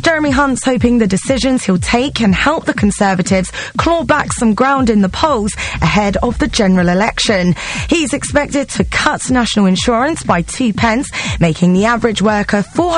Jeremy Hunt's hoping the decisions he'll take can help the Conservatives claw back some ground in the polls ahead of the general election. He's expected to cut national insurance by 2p, making the average worker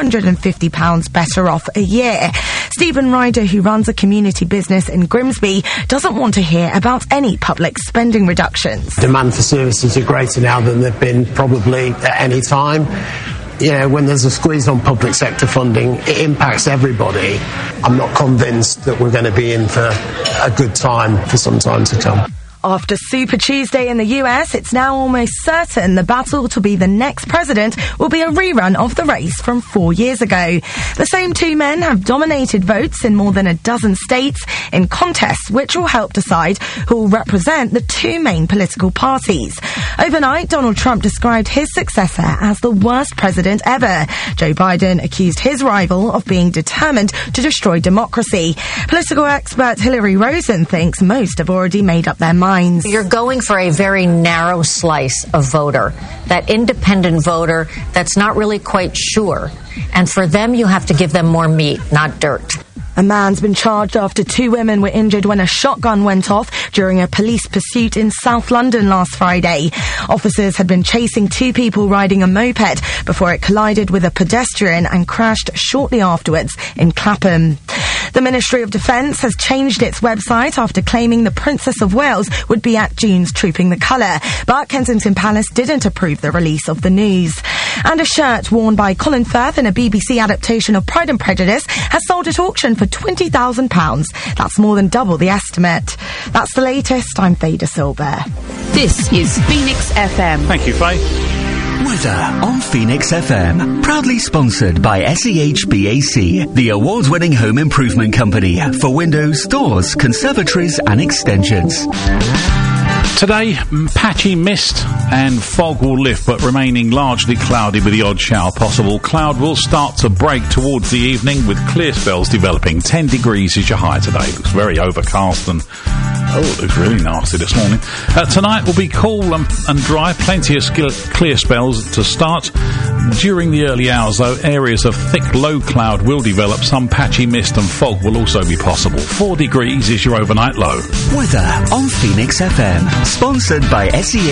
£450 better off a year. Stephen Ryder, who runs a community business in Grimsby, doesn't want to hear about any public spending reductions. Demand for services are greater now than they've been probably at any time. You know, when there's a squeeze on public sector funding, it impacts everybody. I'm not convinced that we're going to be in for a good time for some time to come. After Super Tuesday in the US, it's now almost certain the battle to be the next president will be a rerun of the race from 4 years ago. The same two men have dominated votes in more than a dozen states in contests which will help decide who will represent the two main political parties. Overnight, Donald Trump described his successor as the worst president ever. Joe Biden accused his rival of being determined to destroy democracy. Political expert Hillary Rosen thinks most have already made up their minds. You're going for a very narrow slice of voter, that independent voter that's not really quite sure. And for them, you have to give them more meat, not dirt. A man's been charged after two women were injured when a shotgun went off during a police pursuit in South London last Friday. Officers had been chasing two people riding a moped before it collided with a pedestrian and crashed shortly afterwards in Clapham. The Ministry of Defence has changed its website after claiming the Princess of Wales would be at June's Trooping the Colour, but Kensington Palace didn't approve the release of the news. And a shirt worn by Colin Firth in a BBC adaptation of Pride and Prejudice has sold at auction for £20,000. That's more than double the estimate. That's the latest. I'm Faye De Silva. This is Phoenix FM. Thank you, Faye. Weather on Phoenix FM. Proudly sponsored by SEHBAC, the award-winning home improvement company for windows, doors, conservatories and extensions. Today, patchy mist and fog will lift, but remaining largely cloudy with the odd shower possible. Cloud will start to break towards the evening with clear spells developing. 10 degrees is your high today. Looks very overcast and it looks really nasty this morning. Tonight will be cool and dry. Plenty of clear spells to start. During the early hours, though, areas of thick low cloud will develop. Some patchy mist and fog will also be possible. 4 degrees is your overnight low. Weather on Phoenix FM. Sponsored by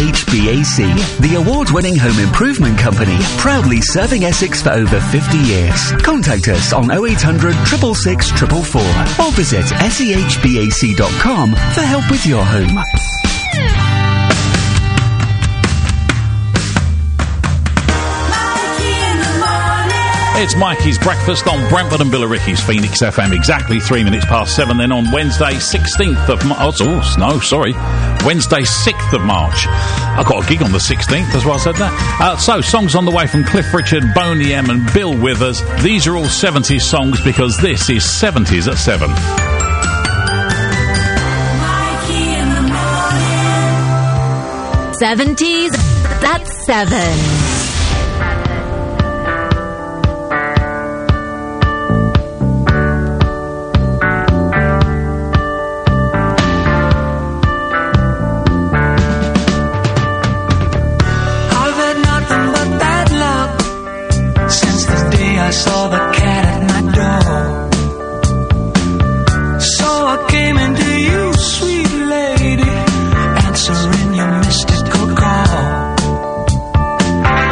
SEHBAC, the award-winning home improvement company, proudly serving Essex for over 50 years. Contact us on 0800 666 444 or visit sehbac.com for help with your home. It's Mikey's Breakfast on Brentford and Billericay's Phoenix FM. Exactly 3 minutes past 7. Then on Wednesday, 16th of March. Wednesday, 6th of March. I've got a gig on the 16th, that's why I said that. So, songs on the way from Cliff Richard, Boney M and Bill Withers. These are all 70s songs because this is 70s at 7. Mikey in the morning. 70s, that's 7. Saw the cat at my door, so I came into you, sweet lady, answering your mystical call.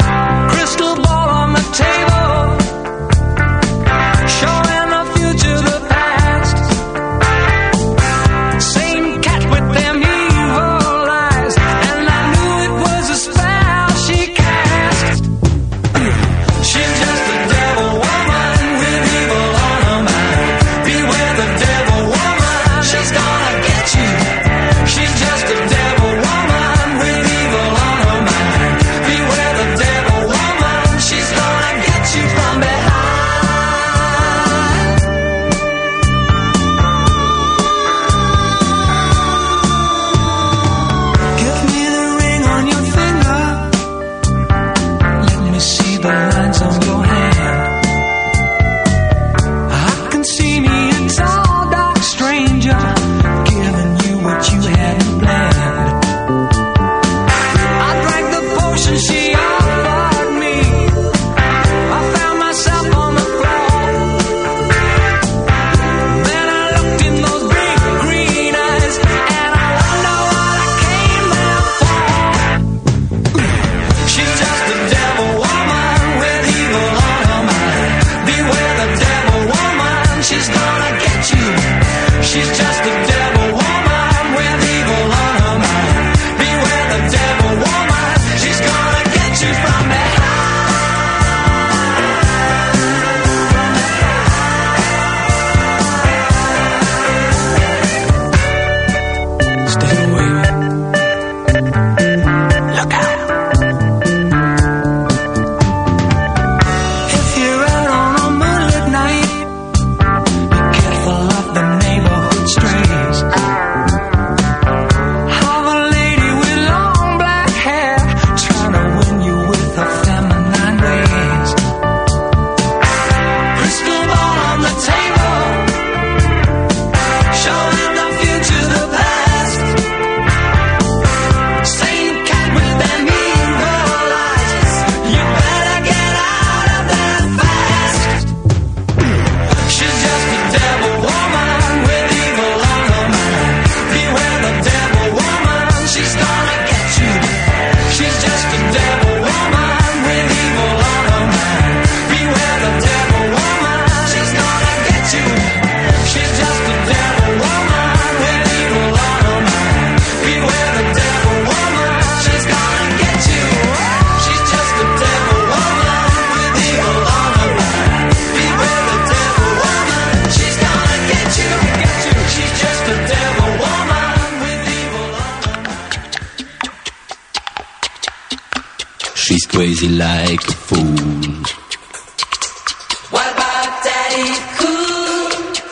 crazy like a fool. What about Daddy Cool?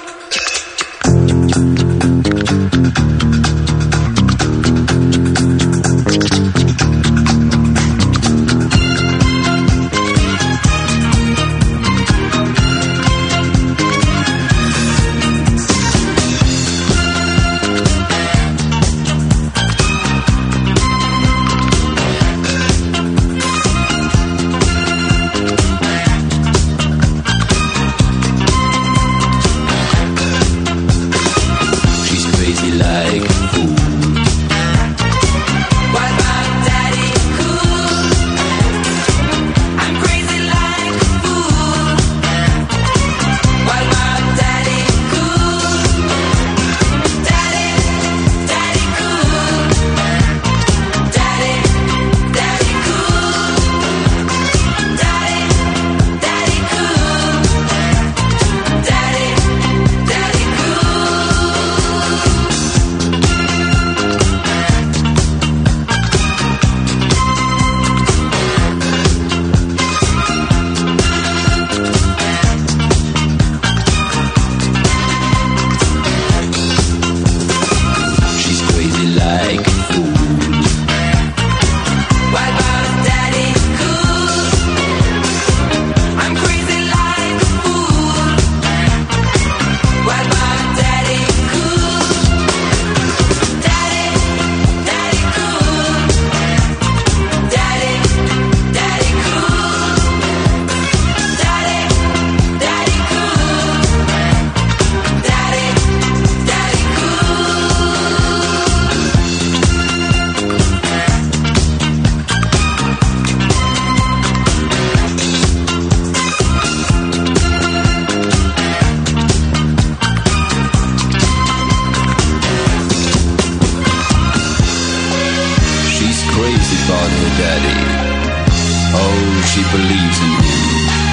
She believes in him.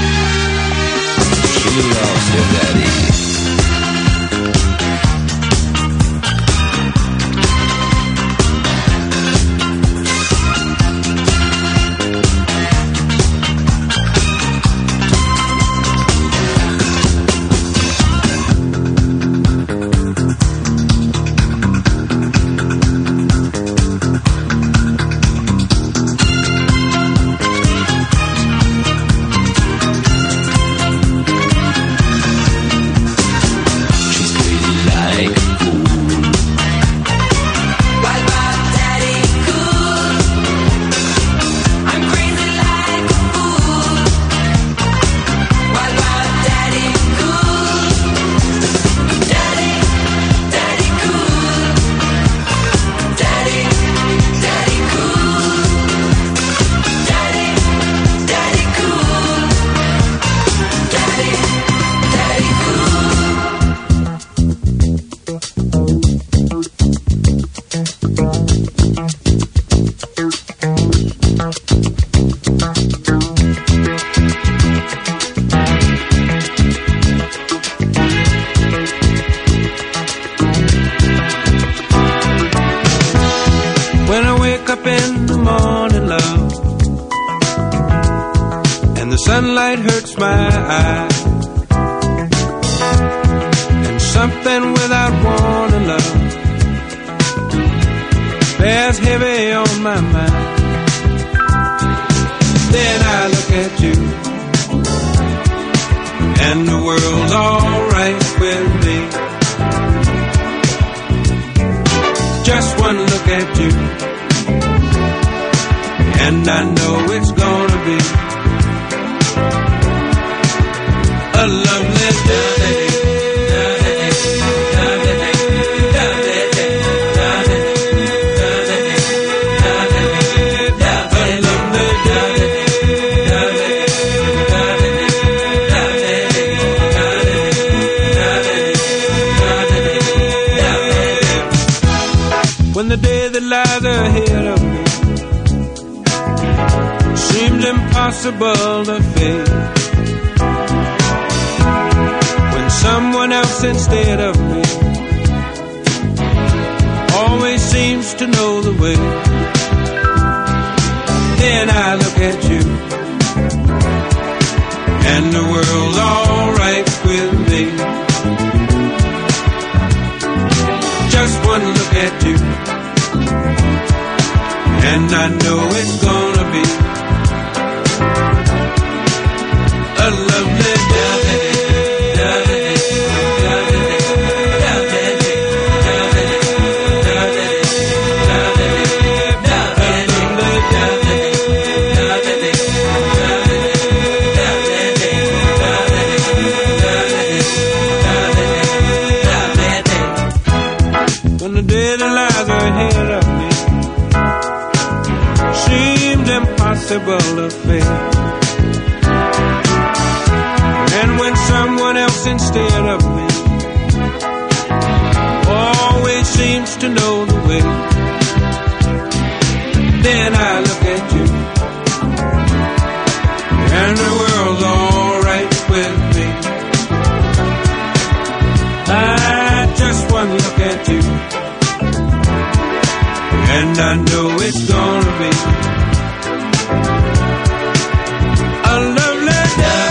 She loves her daddy. Sunlight hurts my eyes, and something without wanting love bears heavy on my mind. Then I look at you, and the world's alright with me. Just one look at you, and I know it's gonna be a lovely day. When the day that lies ahead of me seems impossible to face, someone else instead of me always seems to know the way. Then I look at you, and the world's alright with me. Just one look at you, and I know it's gonna be a lovely day. When the day that lies ahead of me seems impossible to face, and when someone else instead of me always seems to know the way, then I look at you, and the world's alright with me. I just one look at you, and I know it's gonna be a lovely day.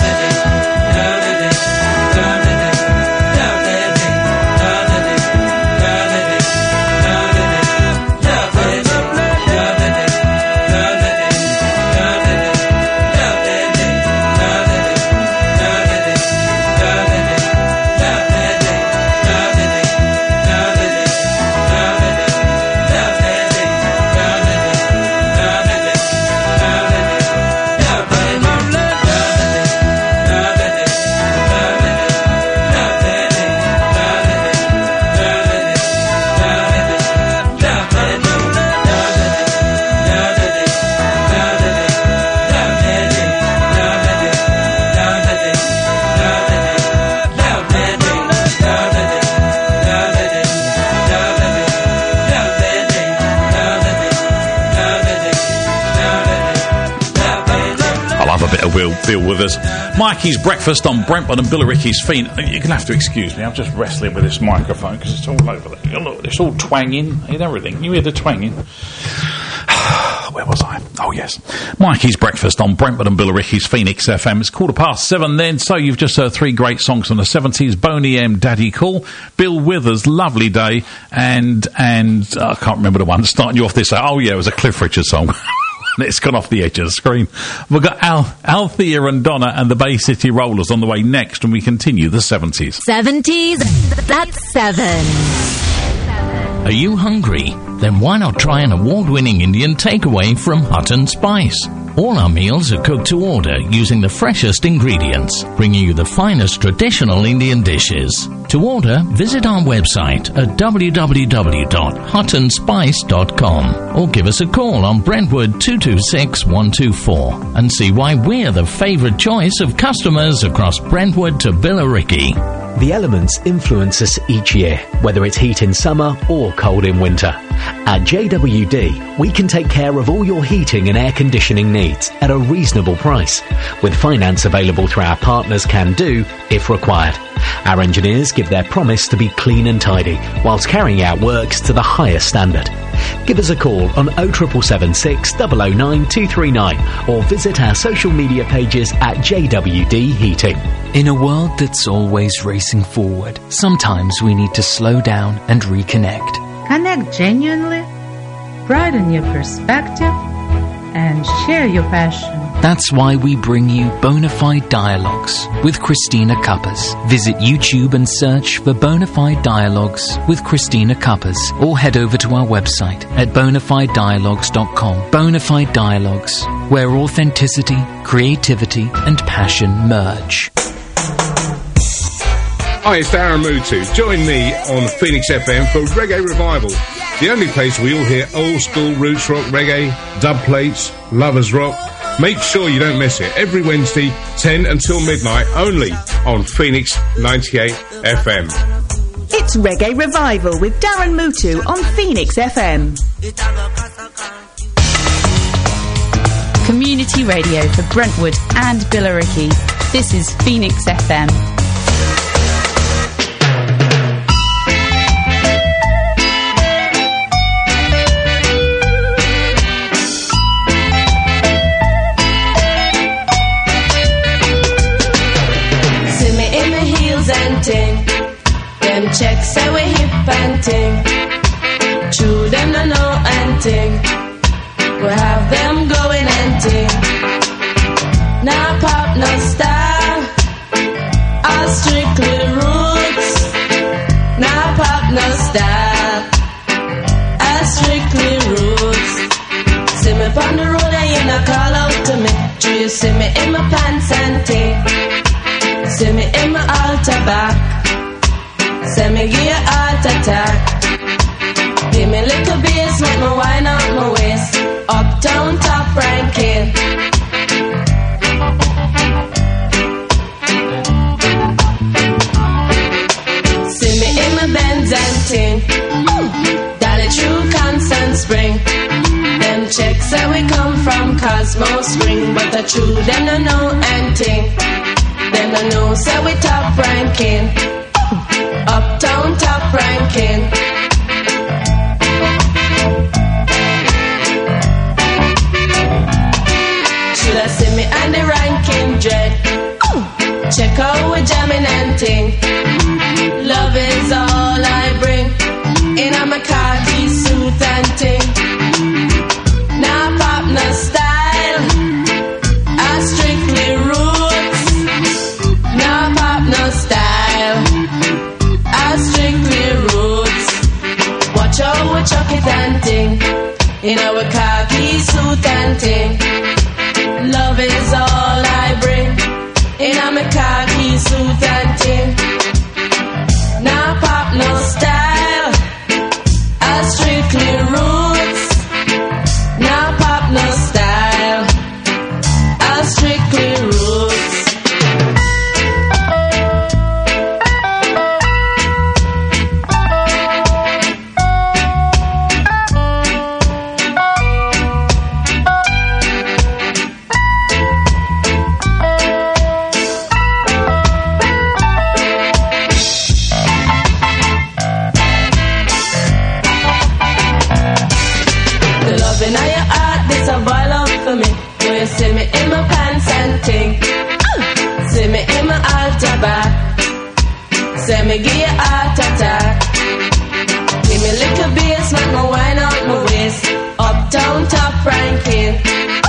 Bill Withers. Mikey's Breakfast on Brentwood and Billericay's feet. You're going to have to excuse me. I'm just wrestling with this microphone because it's all over there. Look, it's all twanging and everything. You hear the twanging? Where was I? Oh, yes. Mikey's Breakfast on Brentwood and Billericay's Phoenix FM. It's 7:15 then, so you've just heard three great songs from the 70s. Boney M, Daddy Cool, Bill Withers, Lovely Day, and I can't remember the one starting you off this. Oh, yeah, it was a Cliff Richard song. It's gone off the edge of the screen. We've got Althea and Donna and the Bay City Rollers on the way next, and we continue the 70s. 70s, that's 7. Are you hungry? Then why not try an award-winning Indian takeaway from Hut and Spice? All our meals are cooked to order using the freshest ingredients, bringing you the finest traditional Indian dishes. To order, visit our website at www.hutandspice.com or give us a call on Brentwood 226 124 and see why we're the favourite choice of customers across Brentwood to Billericay. The elements influence us each year, whether it's heat in summer or cold in winter. At JWD, we can take care of all your heating and air conditioning needs at a reasonable price, with finance available through our partners Can Do if required. Our engineers give their promise to be clean and tidy, whilst carrying out works to the highest standard. Give us a call on 07776 009 239 or visit our social media pages at JWD Heating. In a world that's always racing forward, sometimes we need to slow down and reconnect. Connect genuinely, broaden your perspective, and share your passion. That's why we bring you Bonafide Dialogues with Christina Cuppers. Visit YouTube and search for Bonafide Dialogues with Christina Cuppers, or head over to our website at bonafidedialogues.com. Bonafide Dialogues, where authenticity, creativity and passion merge. Hi, it's Darren Mutu. Join me on Phoenix FM for Reggae Revival, the only place we all hear old school roots rock reggae, dub plates, lovers rock. Make sure you don't miss it. Every Wednesday, 10 until midnight, only on Phoenix 98 FM. It's Reggae Revival with Darren Mutu on Phoenix FM. Community radio for Brentwood and Billericay. This is Phoenix FM. Them checks say we hip and ting. True, them no know and ting. We have them going and ting. Now pop, no style. All strictly roots. Now pop, no style. All strictly roots. See me on the road and you not call out to me. Do you see me in my pants and ting? See me in my altar back. Say me give you a heart attack. Give me little bass, make me wind up my waist. Uptown top ranking. See me in my Benz and ting. Dolly True, Constant Spring. Them checks say we come from Cosmo Spring. But the true, them no know and ting. Them no know, say we top ranking. Uptown top ranking. Should I see me on the ranking dread? Check out we jamming and ting. Love is all I bring. In a my khaki suit and ting. Now pop no style. I strictly roots. Now pop no style. Strictly roots. Watch out, we chuck it and ting. In our khaki suit and ting. Love is all I bring. In our khaki suit and ting. Now pop no style. I strictly roots. Now pop no style. I strictly roots. See me in my pants and ting. See me in my altar back. Say me give you a heart attack. Give me little bass, make me wind up my waist. Uptown top ranking.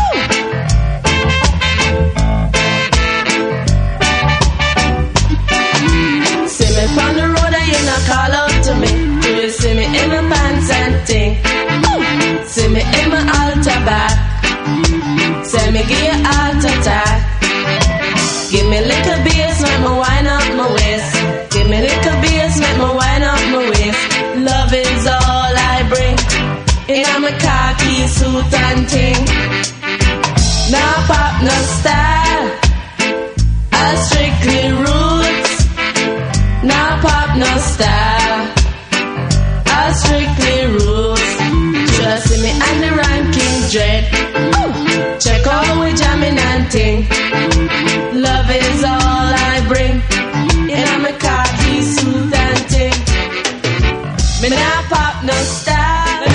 See me on the road and you not call out to me. Do you see me in my pants and ting? See me in my altar back. Say me give you a heart attack. Give me little bass, make me wind up my waist. Give me little bass, make me wind up my waist. Love is all I bring. In my khaki suit and ting. Now pop no style. I strictly roots. Now pop no style. I strictly roots. Just see me and the ranking dread. Check out we jamming and ting. Love is all I bring. In my khaki suit and ting. Me now pop no style.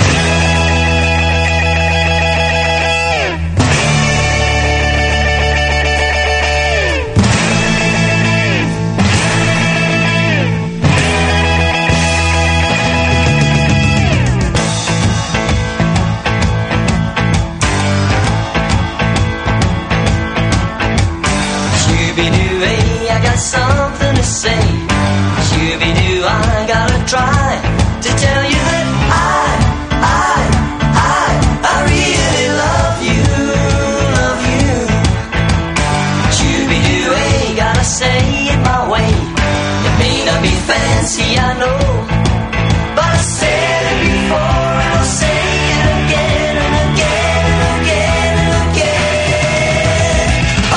Something to say. Shooby-doo, I gotta try to tell you that I really love you. Shooby-doo, I gotta say it my way. It may not be fancy, I know, but I said it before and I'll say it again and again and again and again. Oh,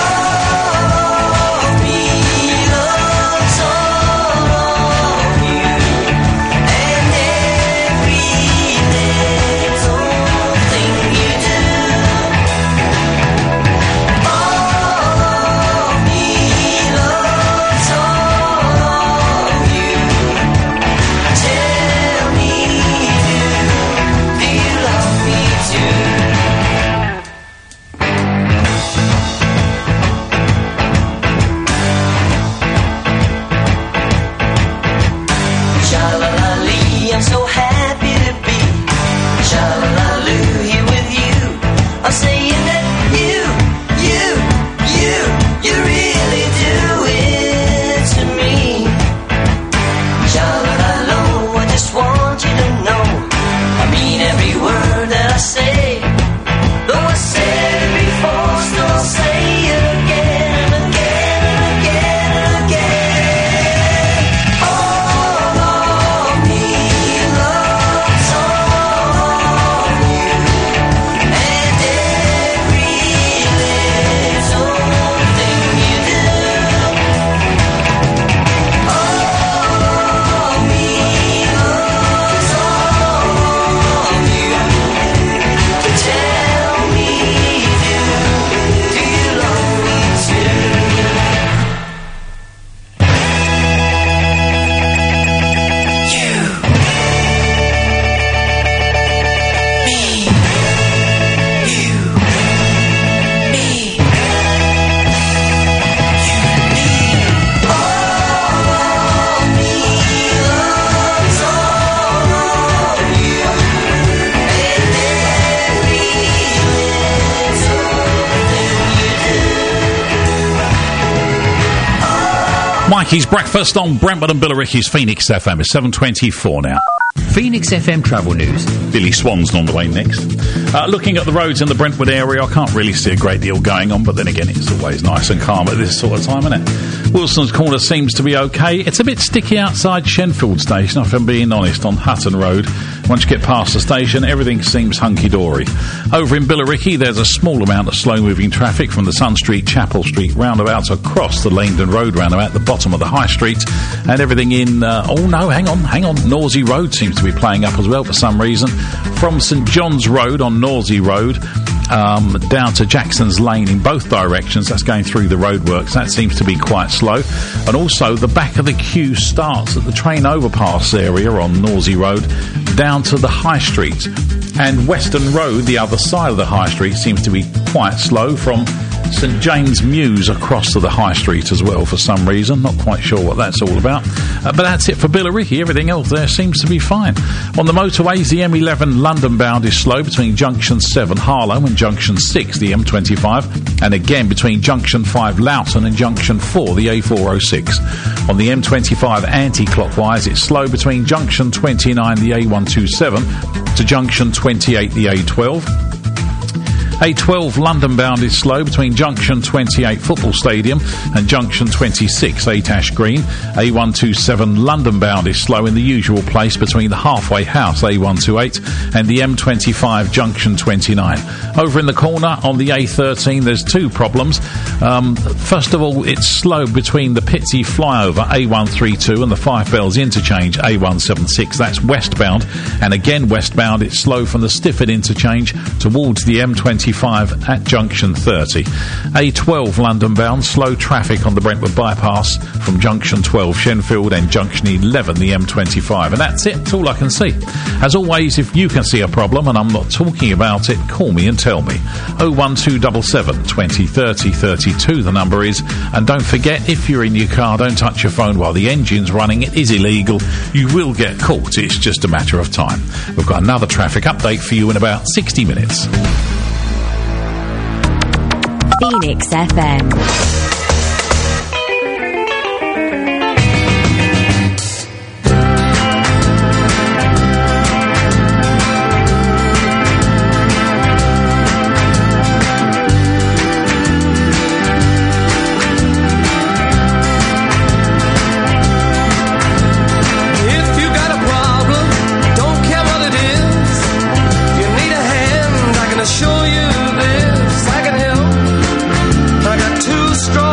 me loves all of you, and every little thing you do. Oh, me loves all of you. Mikey's Breakfast on Brentwood and Billericay's Phoenix FM. It's 7:24 now. Phoenix FM travel news. Billy Swan's on the way next. Looking at the roads in the Brentwood area, I can't really see a great deal going on, but then again, it's always nice and calm at this sort of time, isn't it? Wilson's Corner seems to be okay. It's a bit sticky outside Shenfield Station, if I'm being honest, on Hutton Road. Once you get past the station, everything seems hunky-dory. Over in Billericay, there's a small amount of slow-moving traffic from the Sun Street, Chapel Street roundabouts across the Langdon Road roundabout, the bottom of the High Street, and everything in... hang on. Norsey Road seems to be playing up as well for some reason. From St John's Road on Norsey Road down to Jackson's Lane in both directions, that's going through the roadworks. That seems to be quite slow. And also the back of the queue starts at the train overpass area on Norsey Road down to the High Street. And Western Road, the other side of the High Street, seems to be quite slow from St James Mews across to the High Street as well for some reason. Not quite sure what that's all about. But that's it for Billericay. Everything else there seems to be fine. On the motorways, the M11 London bound is slow between Junction 7 Harlow and Junction 6, the M25. And again between Junction 5 Loughton and Junction 4, the A406. On the M25 anti-clockwise, it's slow between Junction 29, the A127, to Junction 28, the A12. A12 London bound is slow between Junction 28 Football Stadium and Junction 26 Atash Green. A127 London bound is slow in the usual place between the Halfway House A128 and the M25 Junction 29. Over in the corner on the A13 there's two problems. First of all, it's slow between the Pitsea flyover A132 and the Five Bells interchange A176. That's westbound, and again westbound it's slow from the Stifford interchange towards the M25 at Junction 30. A12 London bound, slow traffic on the Brentwood bypass from Junction 12 Shenfield and Junction 11 the M25. And that's it. That's all I can see. As always, if you can see a problem and I'm not talking about it, call me and tell me. 01277 20 30 32 the number is. And don't forget, if you're in your car, don't touch your phone while the engine's running. It is illegal. You will get caught. It's just a matter of time. We've got another traffic update for you in about 60 minutes. Phoenix FM. Show you this, I can help. I got two strong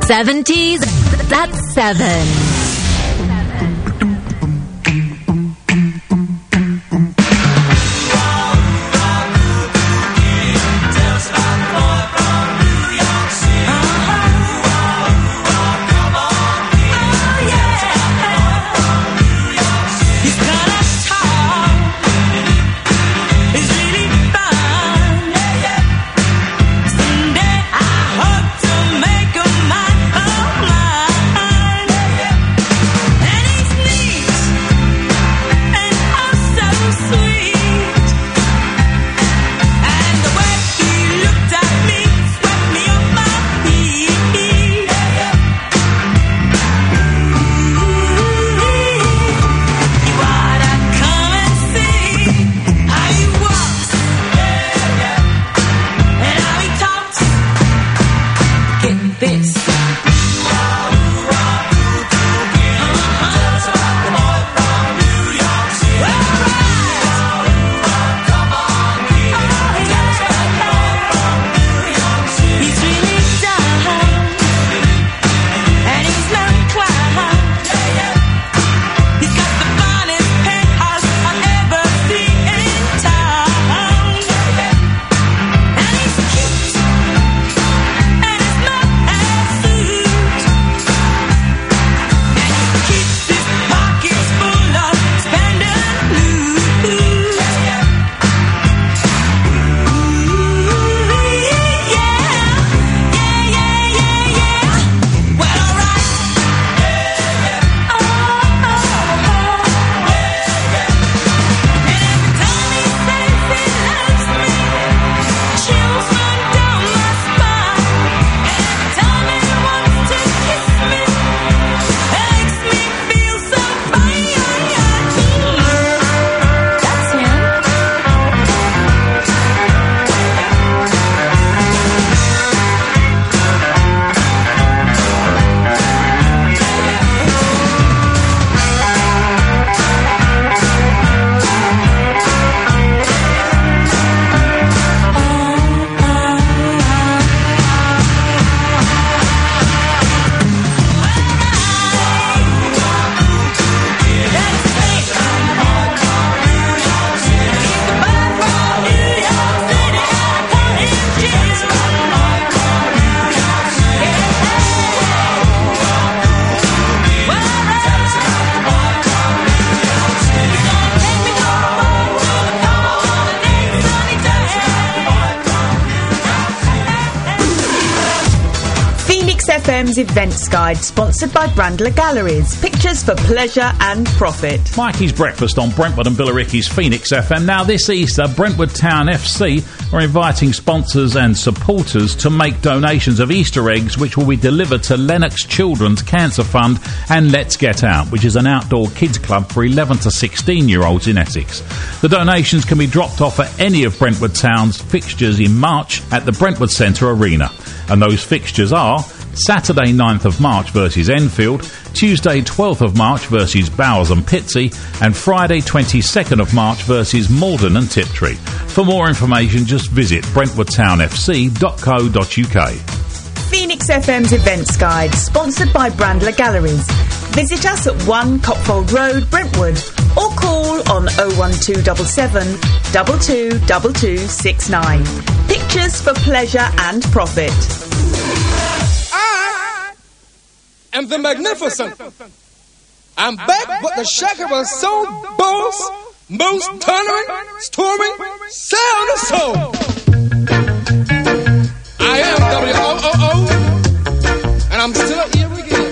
70s, that's 7. FM's Events Guide, sponsored by Brandler Galleries. Pictures for pleasure and profit. Mikey's Breakfast on Brentwood and Billericay's Phoenix FM. Now, this Easter, Brentwood Town FC are inviting sponsors and supporters to make donations of Easter eggs, which will be delivered to Lennox Children's Cancer Fund and Let's Get Out, which is an outdoor kids club for 11 to 16-year-olds in Essex. The donations can be dropped off at any of Brentwood Town's fixtures in March at the Brentwood Centre Arena. And those fixtures are Saturday 9th of March versus Enfield, Tuesday 12th of March versus Bowers and Pitsea, and Friday 22nd of March versus Malden and Tiptree. For more information, just visit brentwoodtownfc.co.uk. Phoenix FM's Events Guide, sponsored by Brandler Galleries. Visit us at 1 Copfold Road, Brentwood, or call on 01277 222269. Pictures for pleasure and profit. And the magnificent. I'm back with the Shakira Soul Boss, most thundering, storming, sound of soul. I am WOOO, and I'm still here again.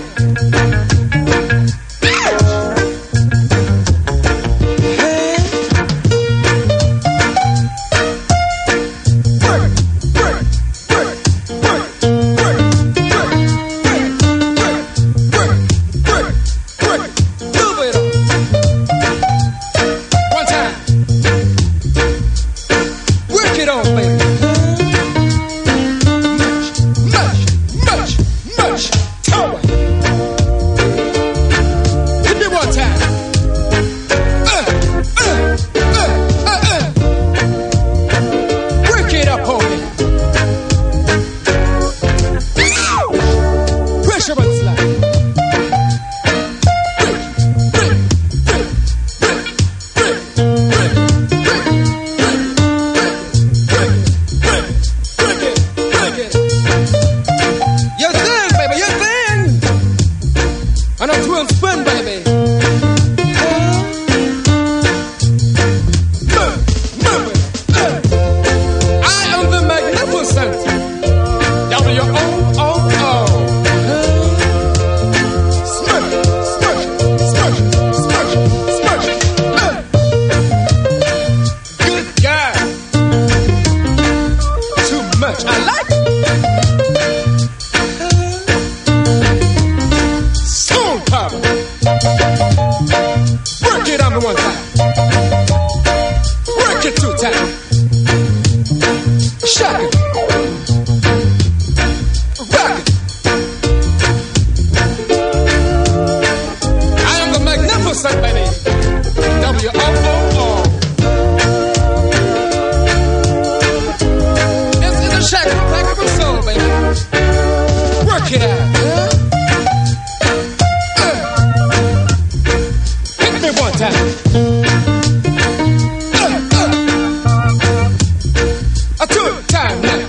Much And a twin spin, baby. I am the magnificent W-O-O-O. Smush, smush, smush, smush, smush. Good guy. Too much. I like it. Soul power. Work it on me one time. Work it 2 times. Shock it. Rock it. I am the magnificent, baby. W-O-O-O. This is a shack of a soul, baby. Work it out. Hit me one time. A 2 time now.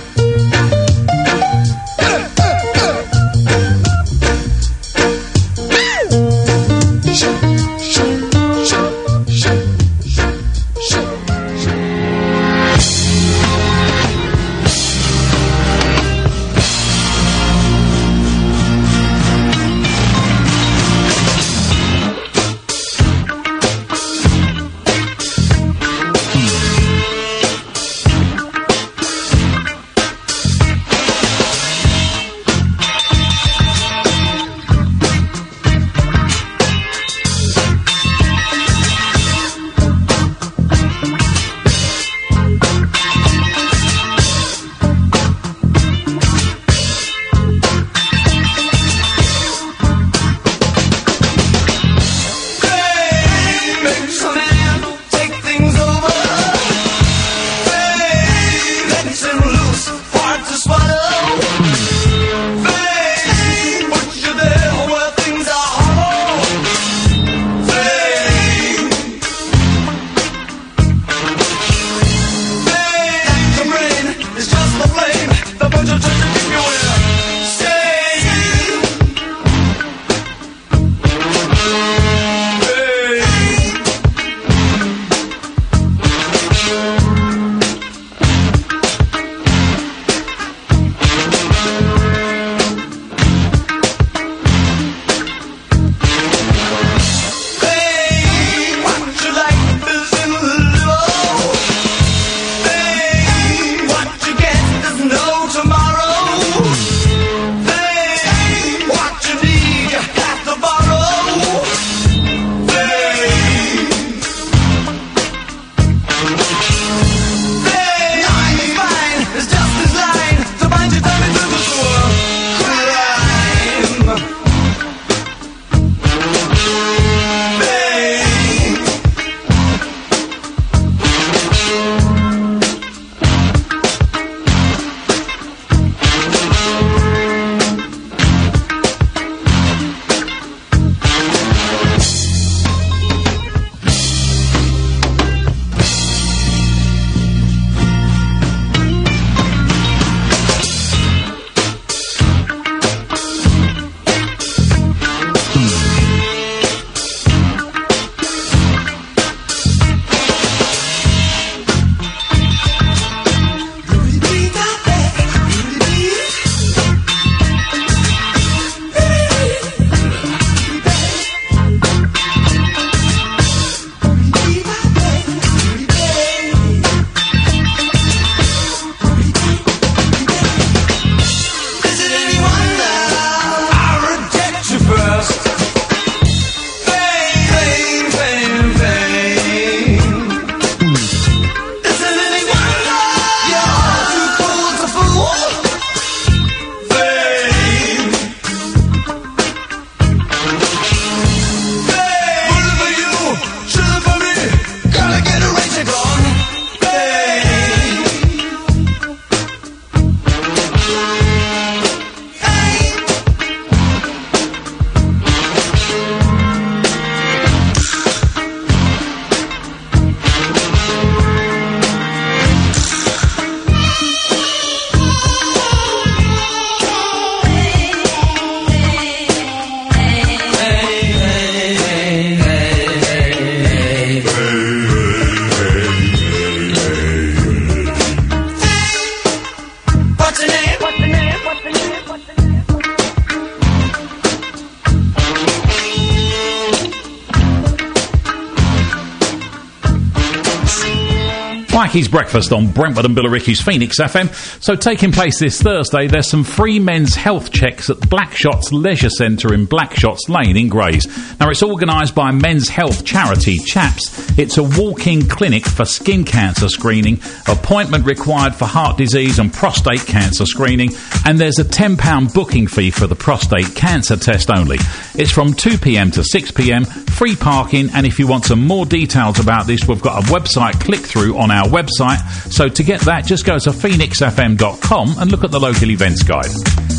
Mikey's Breakfast on Brentwood and Billericay's Phoenix FM. So taking place this Thursday, there's some free men's health checks at Blackshots Leisure Centre in Blackshots Lane in Grays. Now, it's organised by men's health charity, CHAPS. It's a walk-in clinic for skin cancer screening, appointment required for heart disease and prostate cancer screening, and there's a £10 booking fee for the prostate cancer test only. It's from 2pm to 6pm, free parking, and if you want some more details about this, we've got a website click-through on our website. So to get that, just go to phoenixfm.com and look at the local events guide.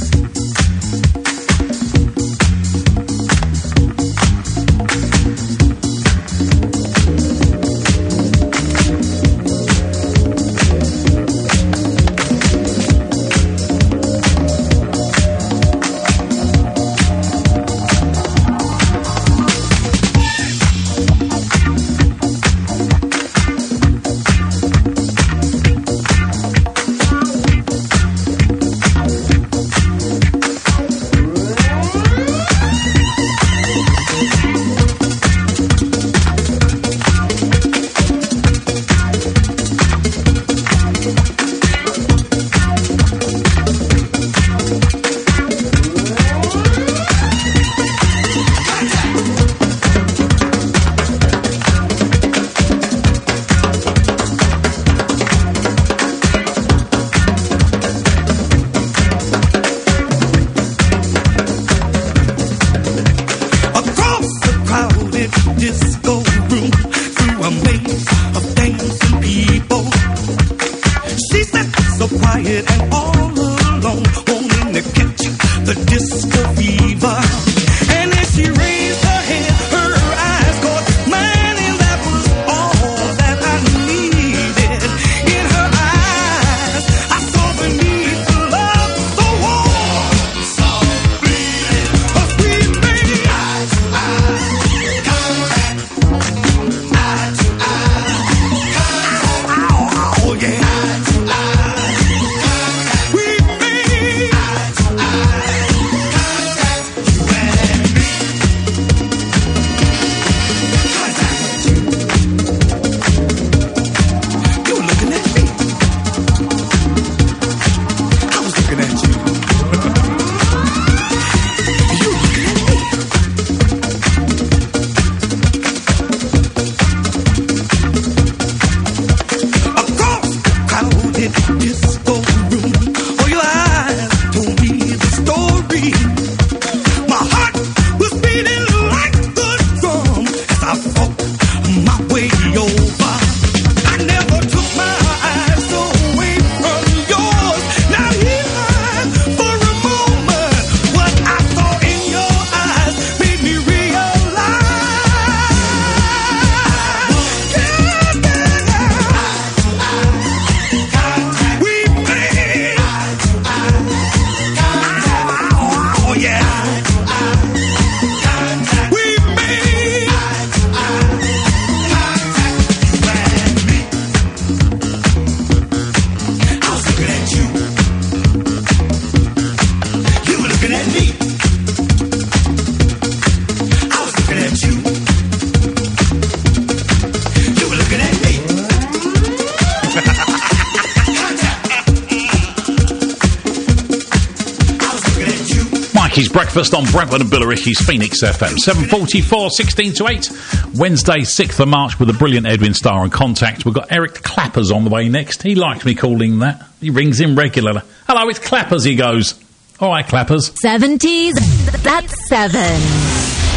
Breakfast on Brentwood and Billericay's Phoenix FM. 7:44, 16 to 8. Wednesday, 6th of March with a brilliant Edwin Starr and Contact. We've got Eric Clappers on the way next. He likes me calling that. He rings in regularly. Hello, it's Clappers, he goes. All right, Clappers. 70s, that's 7.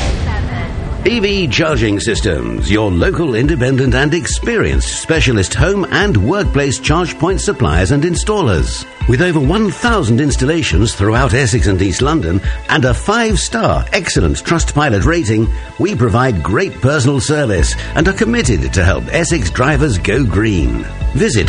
EV Charging Systems, your local independent and experienced specialist home and workplace charge point suppliers and installers. With over 1,000 installations throughout Essex and East London and a 5-star excellent Trustpilot rating, we provide great personal service and are committed to help Essex drivers go green. Visit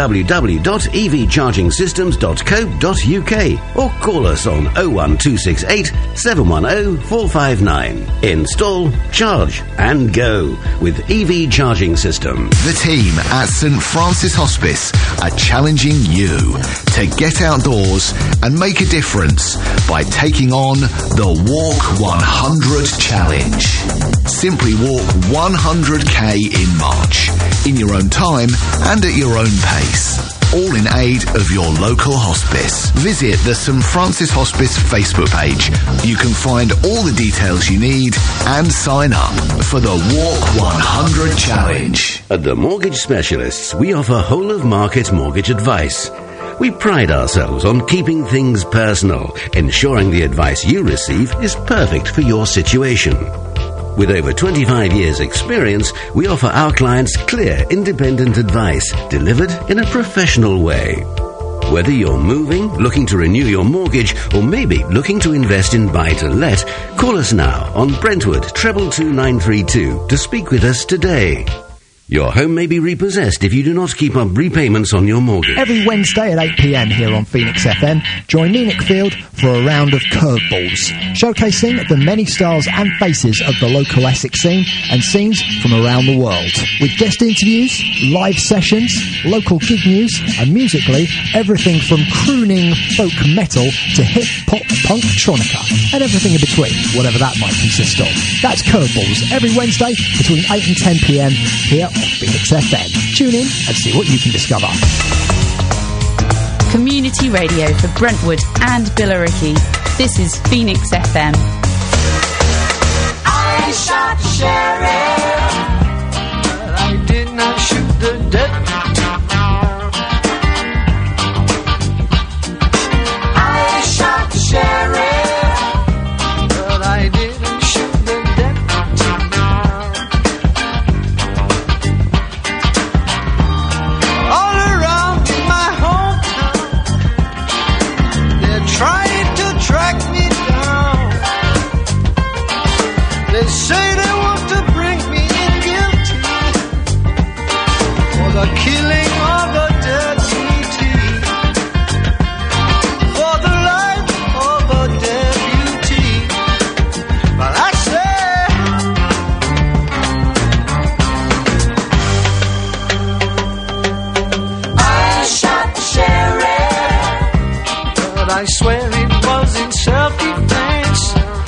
www.evchargingsystems.co.uk or call us on 01268 710 459. Install, charge and go with EV Charging Systems. The team at St Francis Hospice are challenging you to get outdoors and make a difference by taking on the Walk 100 Challenge. Simply walk 100k in March in your own time and at at your own pace. All in aid of your local hospice. Visit the St Francis Hospice Facebook page. You can find all the details you need and sign up for the Walk 100 Challenge. At the Mortgage Specialists, we offer whole-of-market mortgage advice. We pride ourselves on keeping things personal, ensuring the advice you receive is perfect for your situation. With over 25 years' experience, we offer our clients clear, independent advice delivered in a professional way. Whether you're moving, looking to renew your mortgage, or maybe looking to invest in buy-to-let, call us now on Brentwood 222 to speak with us today. Your home may be repossessed if you do not keep up repayments on your mortgage. Every Wednesday at 8 p.m. here on Phoenix FM, join me, Nick Field, for a round of curveballs, showcasing the many styles and faces of the local Essex scene and scenes from around the world. With guest interviews, live sessions, local gig news, and musically, everything from crooning folk metal to hip-hop punktronica, and everything in between, whatever that might consist of. That's Curveballs, every Wednesday between 8 and 10 p.m. here on Phoenix FM. Tune in and see what you can discover. Community radio for Brentwood and Billericay. This is Phoenix FM. I shot the sheriff, but I did not shoot the deputy. I shot the sheriff, but I didn't shoot the deputy. All around in my hometown, they're trying to track me down. They say they want to bring me in guilty for the killing of a deputy, for the life of a deputy. But I say, I shot the sheriff, but I swear it was in self-defense.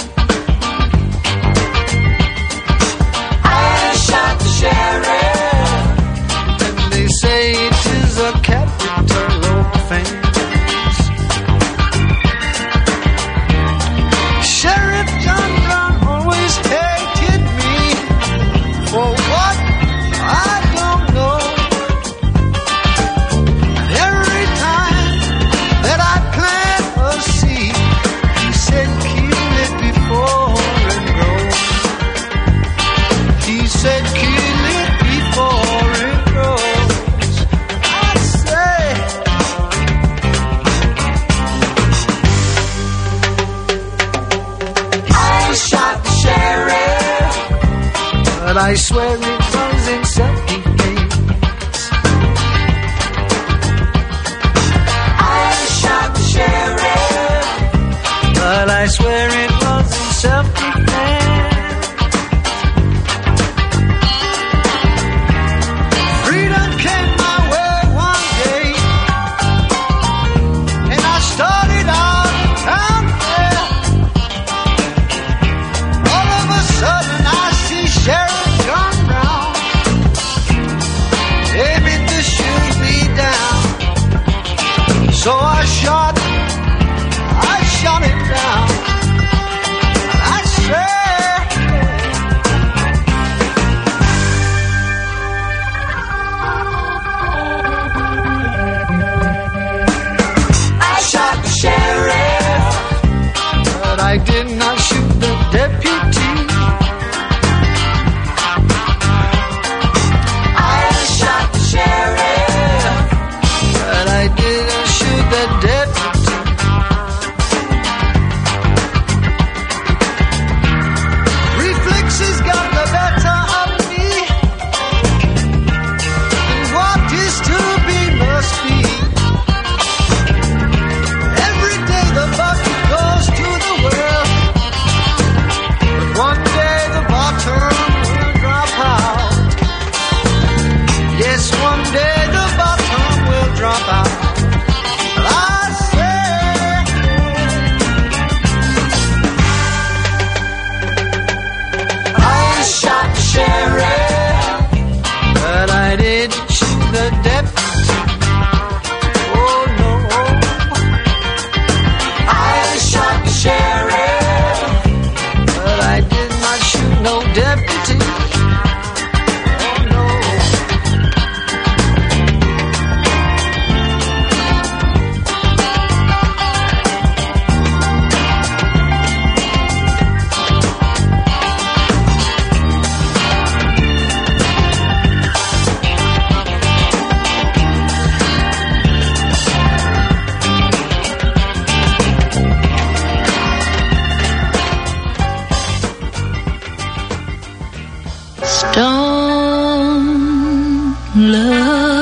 I shot the sheriff, and they say it is a capital offense. Sheriff John Brown always hated me. For what? I don't know. And every time that I plant a seed, he said kill it before it grows. He said kill it before it grows. I say, I shot the sheriff, but I swear it was in self-defense. I shot the sheriff, but I swear it was in self-defense. Freedom came my way one day, and I started out down there. All of a sudden I see Sheriff John Brown aiming to shoot me down. So I shot him down. I swear, I shot the sheriff, but I did not shoot the deputy. I shot the sheriff, but I didn't shoot the deputy. Reflexes got the better of me, and what is to be must be. Every day the bucket goes to the well, Don't love.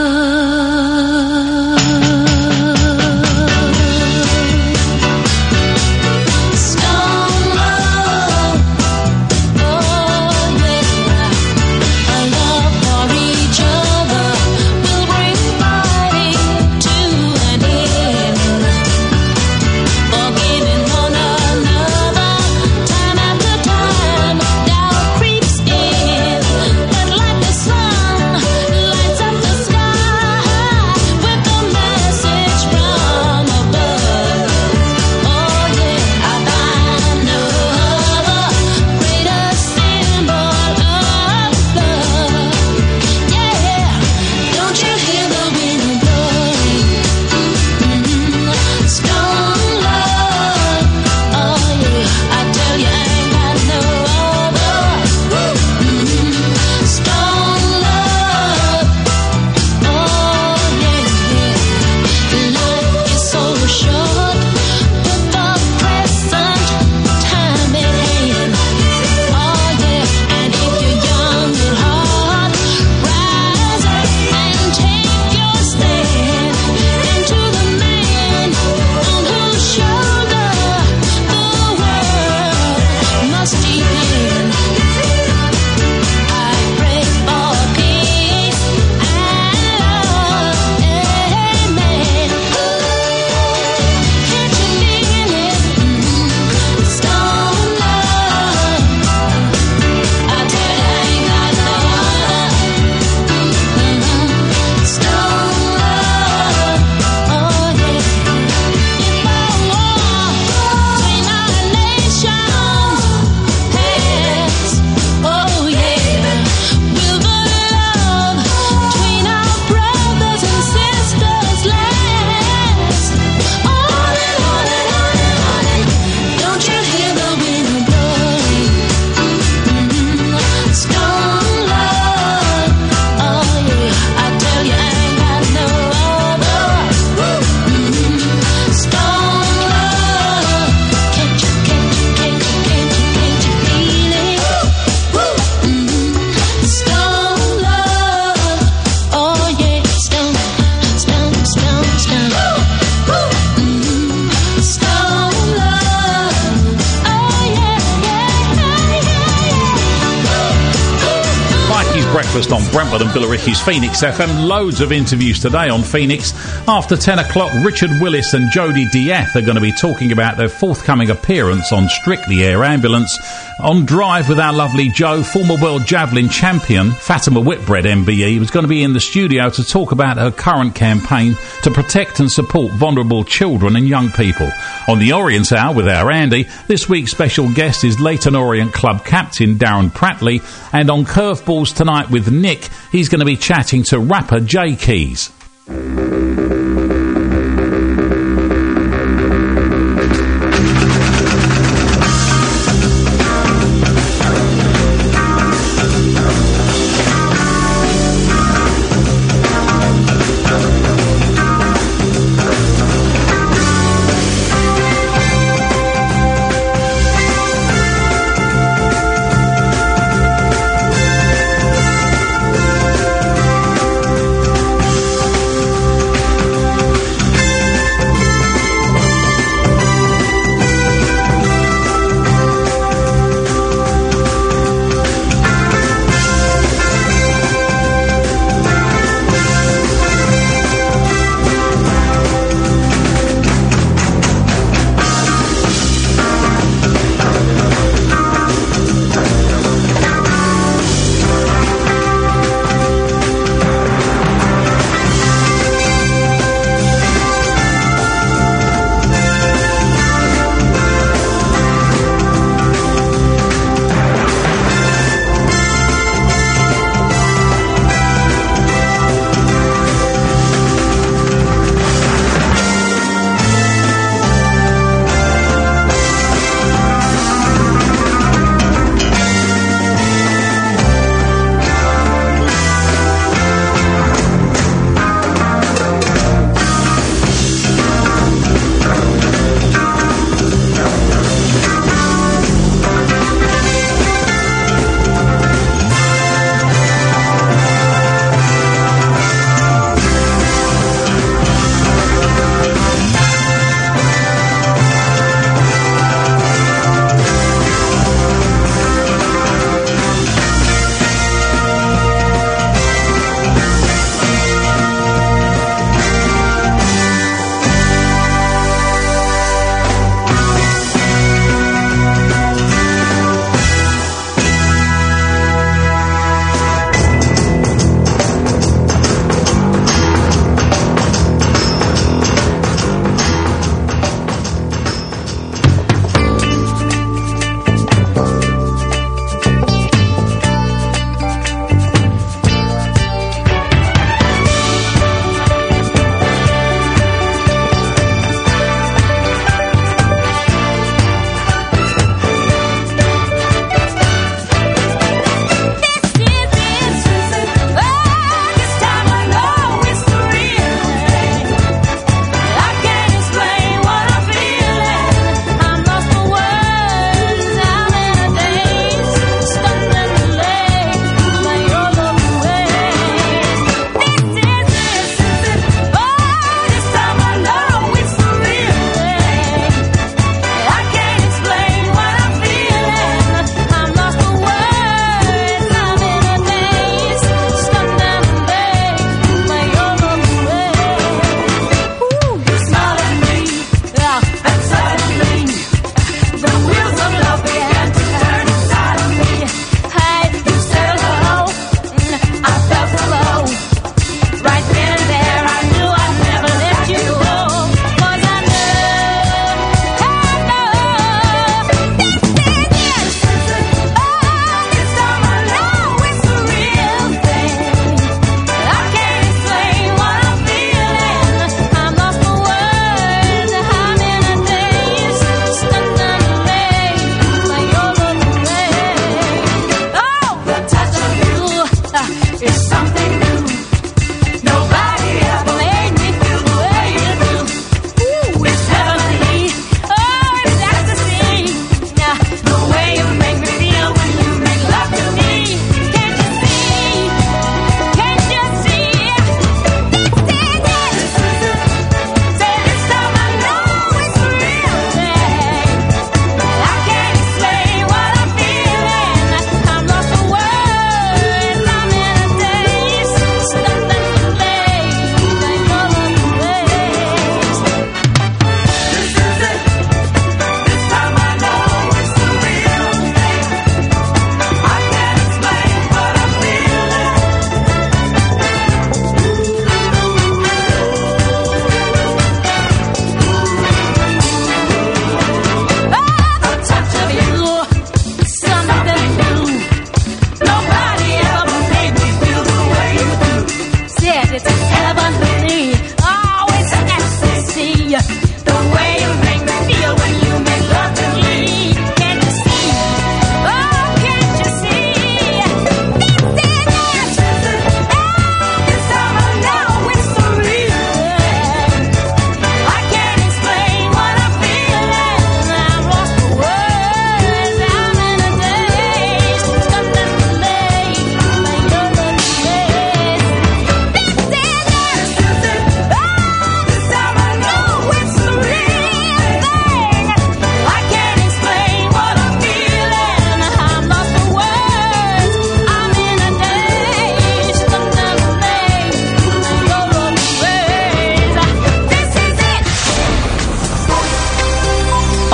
Breakfast on Brentwood and Billericay's Phoenix FM. Loads of interviews today on Phoenix. After 10 o'clock, Richard Willis and Jodie Dieth are going to be talking about their forthcoming appearance on Strictly Air Ambulance. On Drive with our lovely Jo, former World Javelin champion Fatima Whitbread MBE, was going to be in the studio to talk about her current campaign to protect and support vulnerable children and young people. On the Orient Hour with our Andy, this week's special guest is Leyton Orient Club captain Darren Pratley, and on Curveballs tonight with Nick, he's going to be chatting to rapper Jay Keys.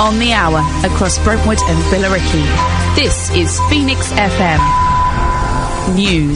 on the hour across Brentwood and Billericay. This is Phoenix FM News.